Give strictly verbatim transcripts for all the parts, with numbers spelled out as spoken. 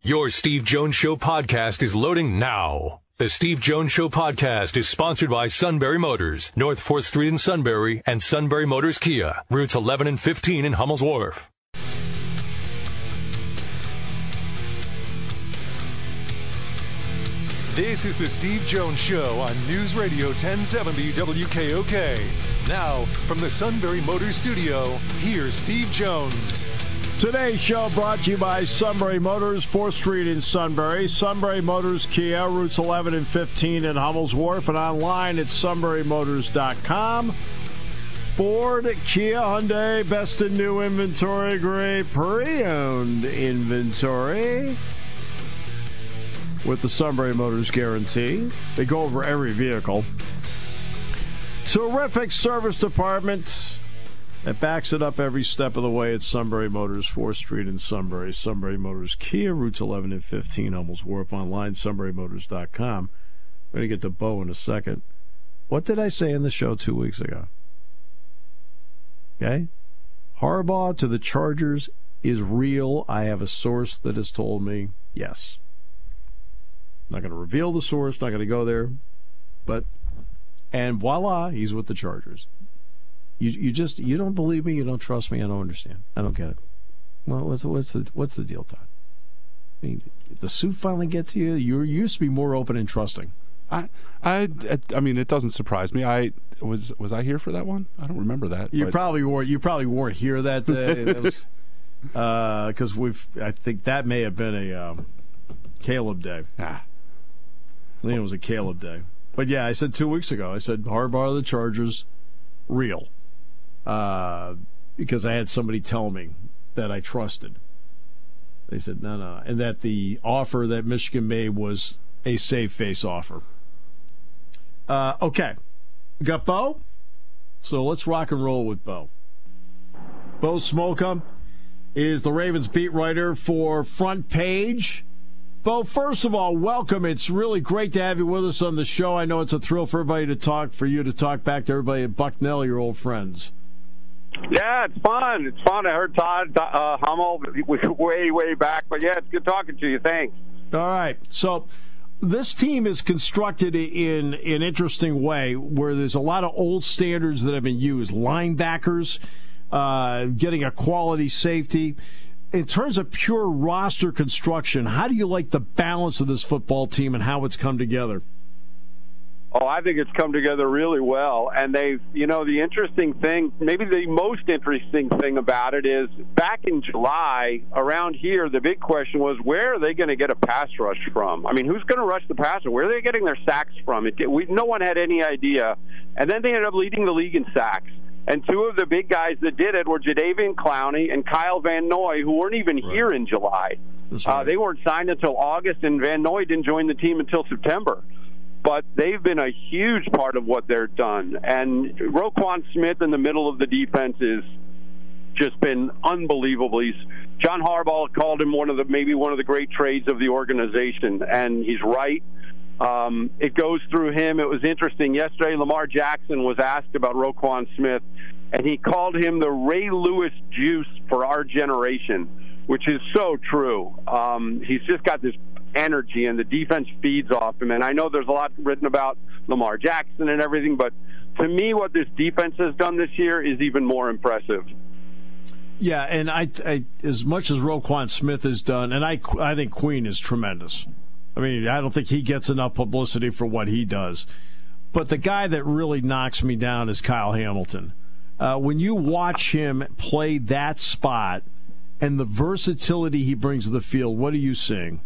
Your Steve Jones Show podcast is loading now. The Steve Jones Show podcast is sponsored by Sunbury Motors, North fourth Street in Sunbury, and Sunbury Motors Kia, routes eleven and fifteen in Hummel's Wharf. This is the Steve Jones Show on News Radio ten seventy W K O K. Now, from the Sunbury Motors Studio, here's Steve Jones. Today's show brought to you by Sunbury Motors, fourth Street in Sunbury, Sunbury Motors Kia, routes eleven and fifteen in Hummel's Wharf, and online at sunbury motors dot com. Ford, Kia, Hyundai, best in new inventory, great pre-owned inventory with the Sunbury Motors guarantee. They go over every vehicle. Terrific service department that backs it up every step of the way at Sunbury Motors, fourth Street in Sunbury. Sunbury Motors Kia, routes eleven and fifteen, Hummel's Wharf, online, sunbury motors dot com. We're going to get to Bo in a second. What did I say in the show two weeks ago? Okay? Harbaugh to the Chargers is real. I have a source that has told me yes. Not going to reveal the source, not going to go there. But, and voila, he's with the Chargers. You you just you don't believe me, you don't trust me, I don't understand. I don't get it. Well, what's what's the what's the deal, Todd? I mean, did the suit finally get to you? You used to be more open and trusting. I I I mean, it doesn't surprise me. I was was I here for that one? I don't remember that. You but. probably weren't. You probably weren't here that day. That was because uh, we've. I think that may have been a um, Caleb day. Ah. I think it was a Caleb day. But yeah, I said two weeks ago. I said Harbaugh the Chargers, real. Uh, because I had somebody tell me that I trusted. They said, no, no. And that the offer that Michigan made was a save face offer. Uh, okay. Got Bo? So let's rock and roll with Bo. Bo Smolka is the Ravens beat writer for Front Page. Bo, first of all, welcome. It's really great to have you with us on the show. I know it's a thrill for everybody to talk, for you to talk back to everybody at Bucknell, your old friends. Yeah, it's fun. It's fun. I heard Todd uh, Hummel way, way back. But, yeah, it's good talking to you. Thanks. All right. So this team is constructed in, in an interesting way where there's a lot of old standards that have been used. Linebackers, uh, getting a quality safety. In terms of pure roster construction, how do you like the balance of this football team and how it's come together? Oh, I think it's come together really well. And they've, you know, the interesting thing, maybe the most interesting thing about it is back in July, around here, the big question was, where are they going to get a pass rush from? I mean, who's going to rush the passer? Where are they getting their sacks from? It, we, no one had any idea. And then they ended up leading the league in sacks. And two of the big guys that did it were Jadeveon Clowney and Kyle Van Noy, who weren't even right. here in July. Right. Uh, they weren't signed until August, and Van Noy didn't join the team until September. But they've been a huge part of what they're done. And Roquan Smith in the middle of the defense has just been unbelievable. He's, John Harbaugh called him one of the maybe one of the great trades of the organization, and he's right. Um, it goes through him. It was interesting. Yesterday, Lamar Jackson was asked about Roquan Smith, and he called him the Ray Lewis juice for our generation, which is so true. Um, he's just got this energy, and the defense feeds off him. And I know there's a lot written about Lamar Jackson and everything, but to me, what this defense has done this year is even more impressive. Yeah, and I, I as much as Roquan Smith has done, and I, I think Queen is tremendous. I mean, I don't think he gets enough publicity for what he does. But the guy that really knocks me down is Kyle Hamilton. Uh, when you watch him play that spot and the versatility he brings to the field, what are you seeing?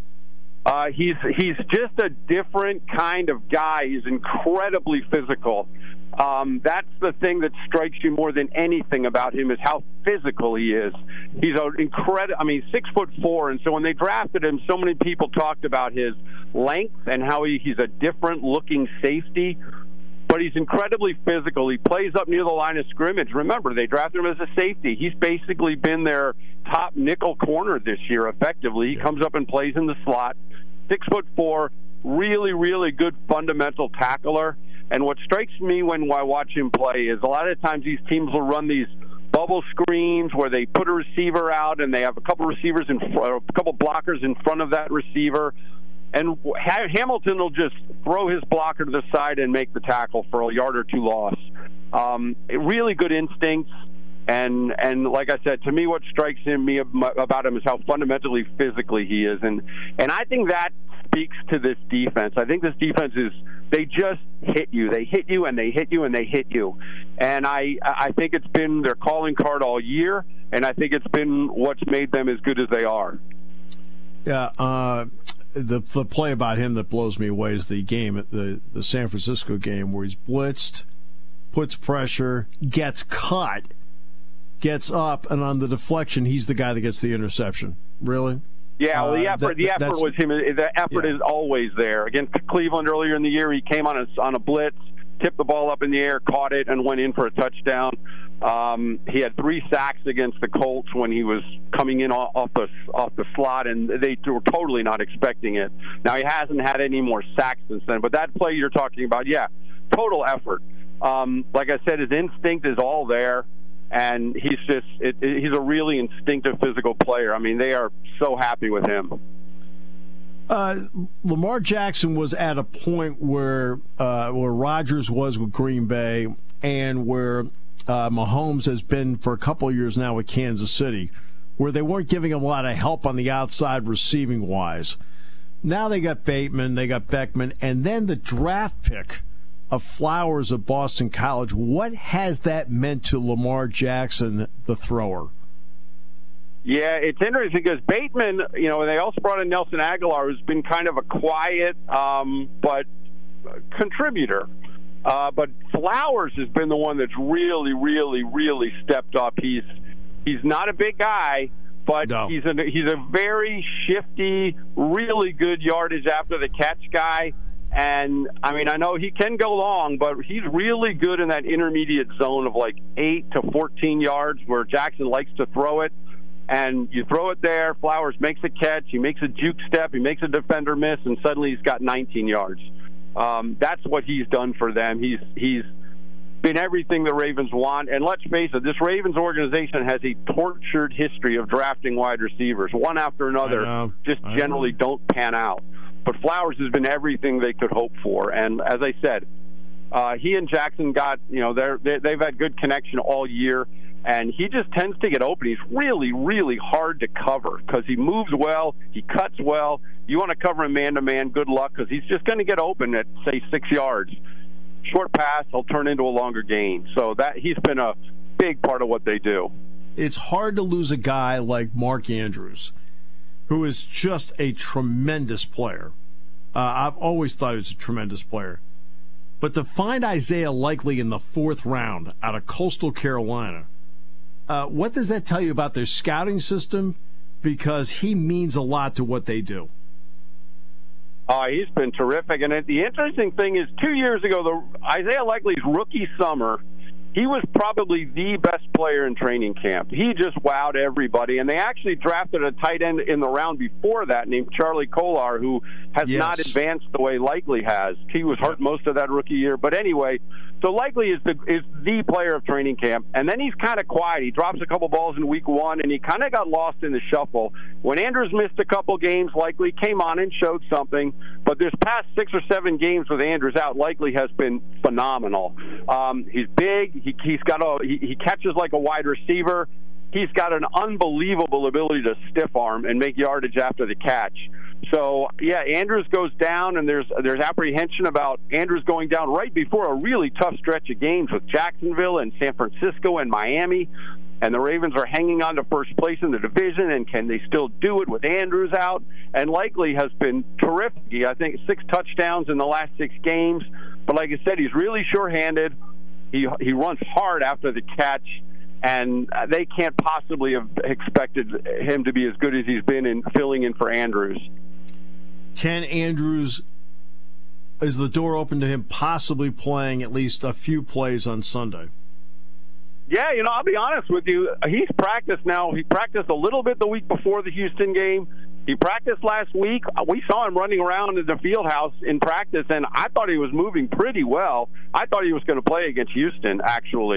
Uh, he's he's just a different kind of guy. He's incredibly physical. Um, that's the thing that strikes you more than anything about him is how physical he is. He's an incredible. I mean, six foot four, and so when they drafted him, so many people talked about his length and how he, he's a different looking safety. But he's incredibly physical. He plays up near the line of scrimmage. Remember, they drafted him as a safety. He's basically been their top nickel corner this year, effectively. He comes up and plays in the slot. Six foot four, really, really good fundamental tackler. And what strikes me when I watch him play is a lot of times these teams will run these bubble screens where they put a receiver out and they have a couple receivers in fr- a couple blockers in front of that receiver. And ha- Hamilton will just throw his blocker to the side and make the tackle for a yard or two loss. Um, really good instincts. And and like I said, to me, what strikes him, me about him is how fundamentally physically he is. And, and I think that speaks to this defense. I think this defense is, they just hit you. They hit you and they hit you and they hit you. And I, I think it's been their calling card all year, and I think it's been what's made them as good as they are. Yeah, uh, the the play about him that blows me away is the game, the, the San Francisco game, where he's blitzed, puts pressure, gets cut, gets up, and on the deflection, he's the guy that gets the interception. Really? Yeah, well, the effort, uh, that, the effort was him. The effort yeah. is always there. Against Cleveland earlier in the year, he came on a, on a blitz, tipped the ball up in the air, caught it, and went in for a touchdown. Um, he had three sacks against the Colts when he was coming in off the off the slot, and they were totally not expecting it. Now, he hasn't had any more sacks since then, but that play you're talking about, yeah, total effort. Um, like I said, his instinct is all there. And he's just, it, it, he's a really instinctive physical player. I mean, they are so happy with him. Uh, Lamar Jackson was at a point where uh, where Rodgers was with Green Bay and where uh, Mahomes has been for a couple of years now with Kansas City, where they weren't giving him a lot of help on the outside receiving-wise. Now they got Bateman, they got Beckman, and then the draft pick of Flowers of Boston College. What has that meant to Lamar Jackson, the thrower? Yeah, it's interesting because Bateman, you know, they also brought in Nelson Aguilar, who's been kind of a quiet um, but contributor. Uh, but Flowers has been the one that's really, really, really stepped up. He's he's not a big guy, but no. he's a he's a very shifty, really good yardage after the catch guy. And, I mean, I know he can go long, but he's really good in that intermediate zone of like eight to fourteen yards where Jackson likes to throw it. And you throw it there, Flowers makes a catch, he makes a juke step, he makes a defender miss, and suddenly he's got nineteen yards. Um, that's what he's done for them. He's he's been everything the Ravens want. And let's face it, this Ravens organization has a tortured history of drafting wide receivers. One after another just I generally know. don't pan out. But Flowers has been everything they could hope for. And as I said, uh, he and Jackson got, you know, they're, they, they've had good connection all year. And he just tends to get open. He's really, really hard to cover because he moves well, he cuts well. You want to cover him man-to-man, good luck, because he's just going to get open at, say, six yards. Short pass, he'll turn into a longer gain. So that he's been a big part of what they do. It's hard to lose a guy like Mark Andrews, who is just a tremendous player. Uh, I've always thought he was a tremendous player. But to find Isaiah Likely in the fourth round out of Coastal Carolina, uh, what does that tell you about their scouting system? Because he means a lot to what they do. Oh, he's been terrific. And the interesting thing is, two years ago, the Isaiah Likely's rookie summer, he was probably the best player in training camp. He just wowed everybody. And they actually drafted a tight end in the round before that named Charlie Kolar, who has yes. not advanced the way Likely has. He was hurt most of that rookie year. But anyway, so Likely is the is the player of training camp. And then he's kind of quiet. He drops a couple balls in week one, and he kind of got lost in the shuffle. When Andrews missed a couple games, Likely came on and showed something. But this past six or seven games with Andrews out, Likely has been phenomenal. Um, he's big. He, he's got a he, he catches like a wide receiver. He's got an unbelievable ability to stiff arm and make yardage after the catch. So yeah, Andrews goes down, and there's there's apprehension about Andrews going down right before a really tough stretch of games with Jacksonville and San Francisco and Miami. And the Ravens are hanging on to first place in the division, and can they still do it with Andrews out? And Likely has been terrific. I think six touchdowns in the last six games. But like I said, he's really sure-handed. He he runs hard after the catch, and they can't possibly have expected him to be as good as he's been in filling in for Andrews. Can Andrews, is the door open to him possibly playing at least a few plays on Sunday? Yeah, you know, I'll be honest with you. He's practiced now. He practiced a little bit the week before the Houston game. He practiced last week. We saw him running around in the field house in practice, and I thought he was moving pretty well. I thought he was going to play against Houston, actually.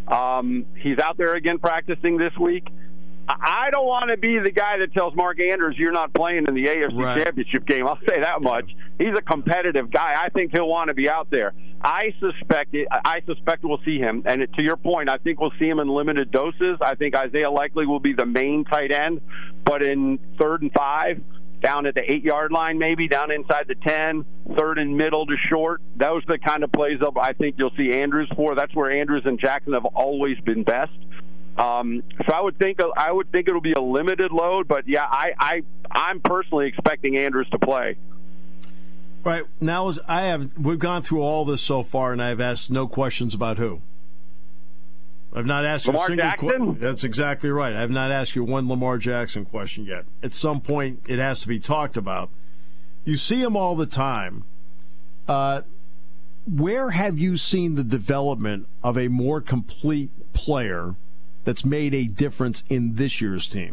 Um, he's out there again practicing this week. I don't want to be the guy that tells Mark Andrews you're not playing in the A F C right. Championship game. I'll say that much. He's a competitive guy. I think he'll want to be out there. I suspect it, I suspect we'll see him. And to your point, I think we'll see him in limited doses. I think Isaiah Likely will be the main tight end, but in third and five, down at the eight-yard line maybe, down inside the ten, third and middle to short. Those are the kind of plays that I think you'll see Andrews for. That's where Andrews and Jackson have always been best. Um, so I would think I would think it'll be a limited load, but yeah, I, I I'm personally expecting Andrews to play. Right now, I have we've gone through all this so far, and I've asked no questions about who. I've not asked you Lamar a single Jackson? Qu- That's exactly right. I've not asked you one Lamar Jackson question yet. At some point, it has to be talked about. You see him all the time. Uh, where have you seen the development of a more complete player that's made a difference in this year's team?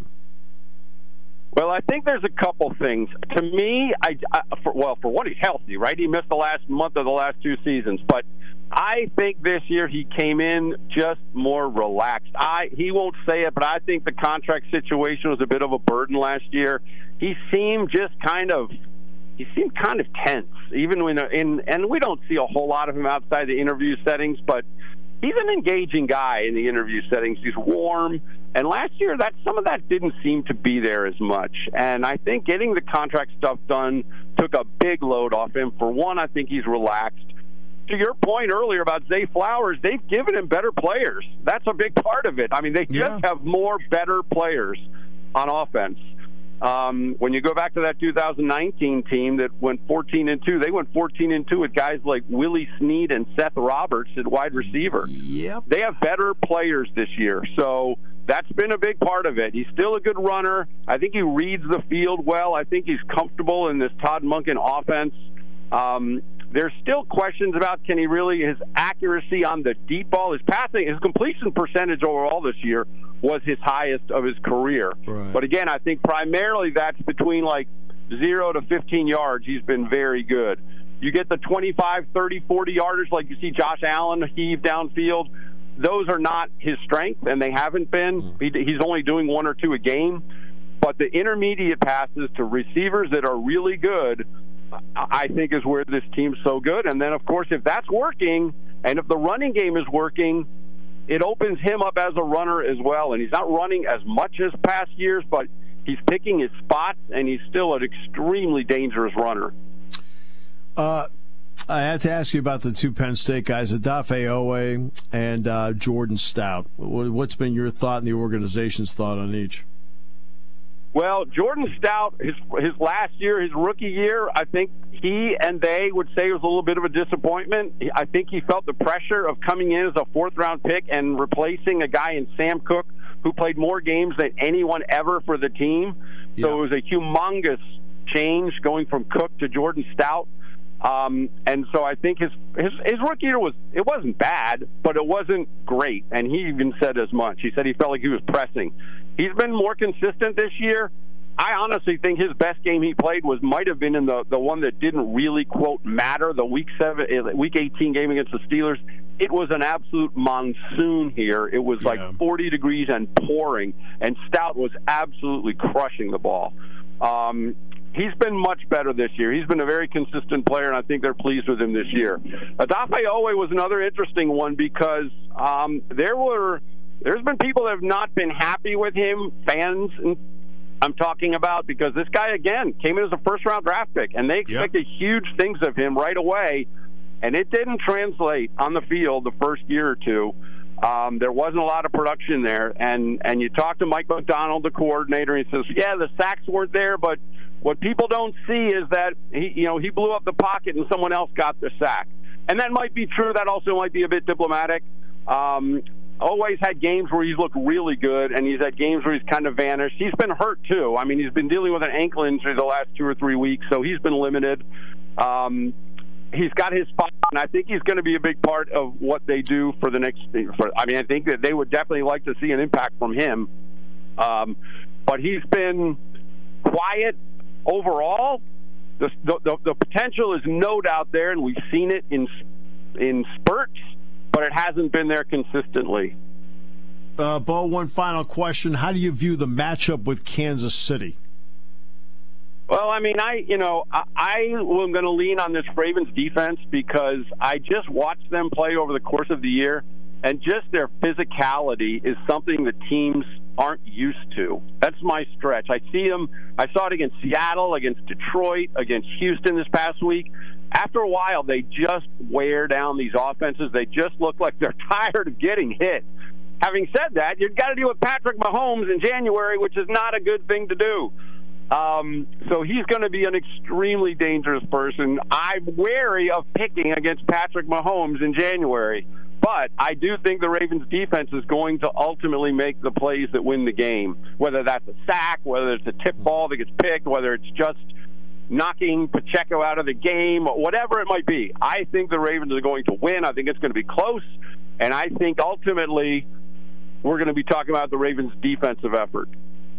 Well, I think there's a couple things. To me, I, I for, well, for one, he's healthy, right? He missed the last month of the last two seasons, but I think this year he came in just more relaxed. I he won't say it, but I think the contract situation was a bit of a burden last year. He seemed just kind of he seemed kind of tense, even when in and we don't see a whole lot of him outside the interview settings, but he's an engaging guy in the interview settings. He's warm. And last year, that some of that didn't seem to be there as much. And I think getting the contract stuff done took a big load off him. For one, I think he's relaxed. To your point earlier about Zay Flowers, they've given him better players. That's a big part of it. I mean, they yeah. just have more better players on offense. Um, when you go back to that two thousand nineteen team that went fourteen and two, they went fourteen and two with guys like Willie Snead and Seth Roberts at wide receiver. Yep. They have better players this year, so that's been a big part of it. He's still a good runner. I think he reads the field well. I think he's comfortable in this Todd Monken offense. Um, there's still questions about can he really, his accuracy on the deep ball, his passing, his completion percentage overall this year was his highest of his career. Right. But again, I think primarily that's between like zero to fifteen yards. He's been very good. You get the twenty-five, thirty, forty yarders like you see Josh Allen heave downfield. Those are not his strength, and they haven't been. He, he's only doing one or two a game. But the intermediate passes to receivers that are really good, I think, is where this team's so good. And then, of course, if that's working, and if the running game is working, it opens him up as a runner as well. And he's not running as much as past years, but he's picking his spots, and he's still an extremely dangerous runner. Uh, I have to ask you about the two Penn State guys, Odafe Oweh and uh, Jordan Stout. What's been your thought and the organization's thought on each? Well, Jordan Stout, his his last year, his rookie year, I think he and they would say it was a little bit of a disappointment. I think he felt the pressure of coming in as a fourth-round pick and replacing a guy in Sam Cook who played more games than anyone ever for the team. So yeah. It was a humongous change going from Cook to Jordan Stout. Um, and so I think his, his his rookie year was it wasn't bad, but it wasn't great. And he even said as much. He said he felt like he was pressing. He's been more consistent this year. I honestly think his best game he played was might have been in the, the one that didn't really, quote, matter, the week seven, week eighteen game against the Steelers. It was an absolute monsoon here. It was yeah. like forty degrees and pouring, and Stout was absolutely crushing the ball. Um, he's been much better this year. He's been a very consistent player, and I think they're pleased with him this year. Odafe Oweh was another interesting one because um, there were there's been people that have not been happy with him, fans and I'm talking about, because this guy, again, came in as a first-round draft pick, and they expected yep. huge things of him right away, and it didn't translate on the field the first year or two. Um, there wasn't a lot of production there, and, and you talk to Mike McDonald, the coordinator, and he says, yeah, the sacks weren't there, but what people don't see is that he, you know, he blew up the pocket and someone else got the sack. And that might be true. That also might be a bit diplomatic. Um, always had games where he's looked really good, and he's had games where he's kind of vanished. He's been hurt, too. I mean, he's been dealing with an ankle injury the last two or three weeks, so he's been limited. Um, he's got his spot, and I think he's going to be a big part of what they do for the next for, I mean, I think that they would definitely like to see an impact from him. Um, but he's been quiet overall. The, the, the potential is no doubt there, and we've seen it in in spurts, but it hasn't been there consistently. Uh, Bo, one final question. How do you view the matchup with Kansas City? Well, I mean, I you know, I, I am going to lean on this Ravens defense because I just watched them play over the course of the year, and just their physicality is something that teams aren't used to. That's my stretch. I see them. I saw it against Seattle, against Detroit, against Houston this past week. After a while, they just wear down these offenses. They just look like they're tired of getting hit. Having said that, you've got to deal with Patrick Mahomes in January, which is not a good thing to do. Um, so he's going to be an extremely dangerous person. I'm wary of picking against Patrick Mahomes in January. But I do think the Ravens defense is going to ultimately make the plays that win the game, whether that's a sack, whether it's a tip ball that gets picked, whether it's just knocking Pacheco out of the game, whatever it might be. I think the Ravens are going to win. I think it's going to be close. And I think ultimately we're going to be talking about the Ravens' defensive effort.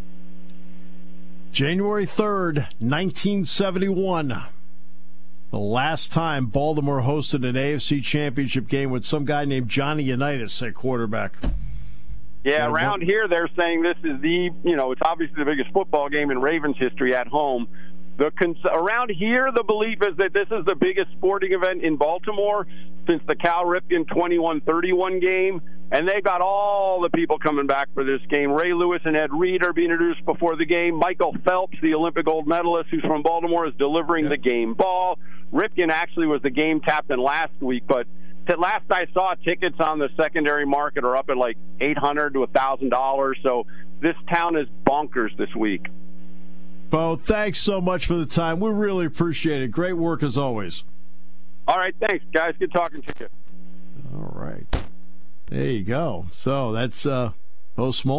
January third, nineteen seventy-one. The last time Baltimore hosted an A F C championship game with some guy named Johnny Unitas at quarterback. Yeah, around here they're saying this is the, you know, it's obviously the biggest football game in Ravens history at home. The cons- around here, the belief is that this is the biggest sporting event in Baltimore since the Cal Ripken twenty-one thirty-one game, and they've got all the people coming back for this game. Ray Lewis and Ed Reed are being introduced before the game. Michael Phelps, the Olympic gold medalist who's from Baltimore, is delivering the game ball. Ripken actually was the game captain last week, but last I saw, tickets on the secondary market are up at like eight hundred dollars to one thousand dollars, so this town is bonkers this week. Bo, thanks so much for the time. We really appreciate it. Great work as always. All right, thanks, guys. Good talking to you. All right. There you go. So that's uh, Bo Small.